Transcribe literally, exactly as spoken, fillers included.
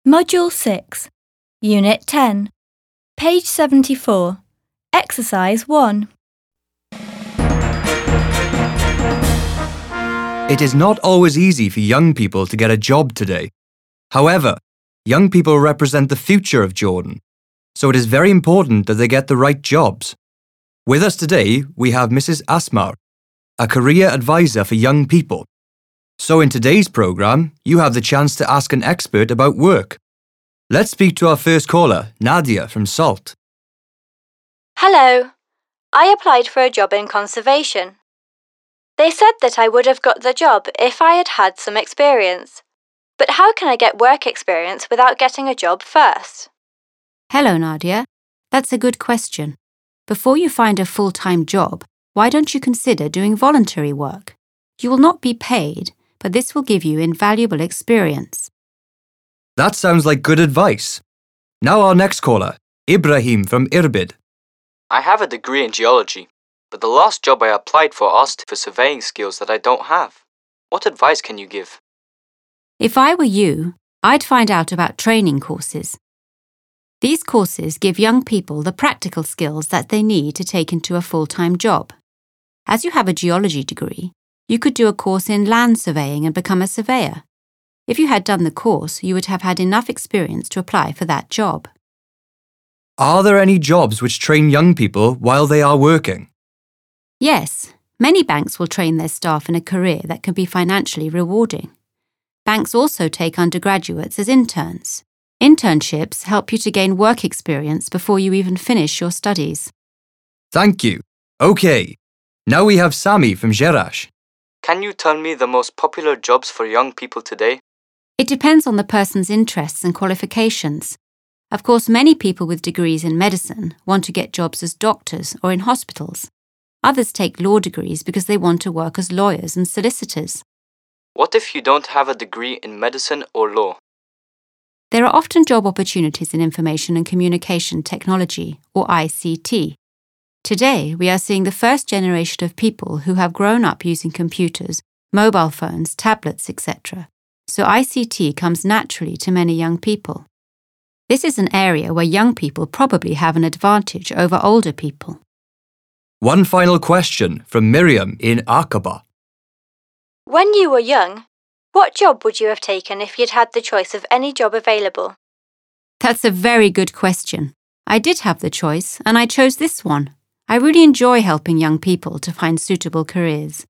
Module six, Unit ten, page seventy-four, Exercise one. It is not always easy for young people to get a job today. However, young people represent the future of Jordan, so it is very important that they get the right jobs. With us today, we have Missus Asmar, a career advisor for young people. So in today's program, you have the chance to ask an expert about work. Let's speak to our first caller, Nadia from Salt. Hello. I applied for a job in conservation. They said that I would have got the job if I had had some experience. But how can I get work experience without getting a job first? Hello, Nadia. That's a good question. Before you find a full-time job, why don't you consider doing voluntary work? You will not be paid, but this will give you invaluable experience. That sounds like good advice. Now our next caller, Ibrahim from Irbid. I have a degree in geology, but the last job I applied for asked for surveying skills that I don't have. What advice can you give? If I were you, I'd find out about training courses. These courses give young people the practical skills that they need to take into a full-time job. As you have a geology degree, you could do a course in land surveying and become a surveyor. If you had done the course, you would have had enough experience to apply for that job. Are there any jobs which train young people while they are working? Yes, many banks will train their staff in a career that can be financially rewarding. Banks also take undergraduates as interns. Internships help you to gain work experience before you even finish your studies. Thank you. Okay. Now we have Sami from Jerash. Can you tell me the most popular jobs for young people today? It depends on the person's interests and qualifications. Of course, many people with degrees in medicine want to get jobs as doctors or in hospitals. Others take law degrees because they want to work as lawyers and solicitors. What if you don't have a degree in medicine or law? There are often job opportunities in information and communication technology, or I C T. Today, we are seeing the first generation of people who have grown up using computers, mobile phones, tablets, et cetera. So I C T comes naturally to many young people. This is an area where young people probably have an advantage over older people. One final question from Miriam in Aqaba. When you were young, what job would you have taken if you'd had the choice of any job available? That's a very good question. I did have the choice, and I chose this one. I really enjoy helping young people to find suitable careers.